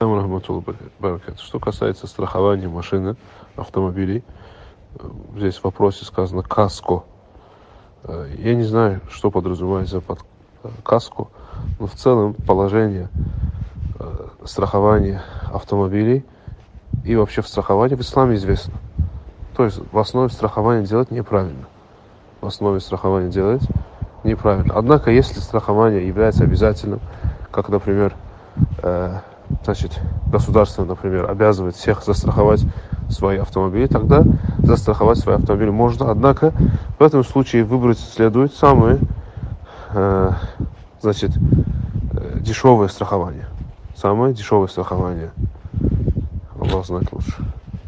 Что касается страхования машины, автомобилей, здесь в вопросе сказано «каско». Я не знаю, что подразумевается под «каско», но в целом положение страхования автомобилей и вообще в страховании в исламе известно. То есть в основе страхования делать неправильно. В основе страхования делать неправильно. Однако, если страхование является обязательным, как, например, государство, например, обязывает всех застраховать свои автомобили, тогда застраховать свои автомобили можно. Однако в этом случае выбрать следует самое дешевое страхование. Самое дешевое страхование. Аллах знает лучше.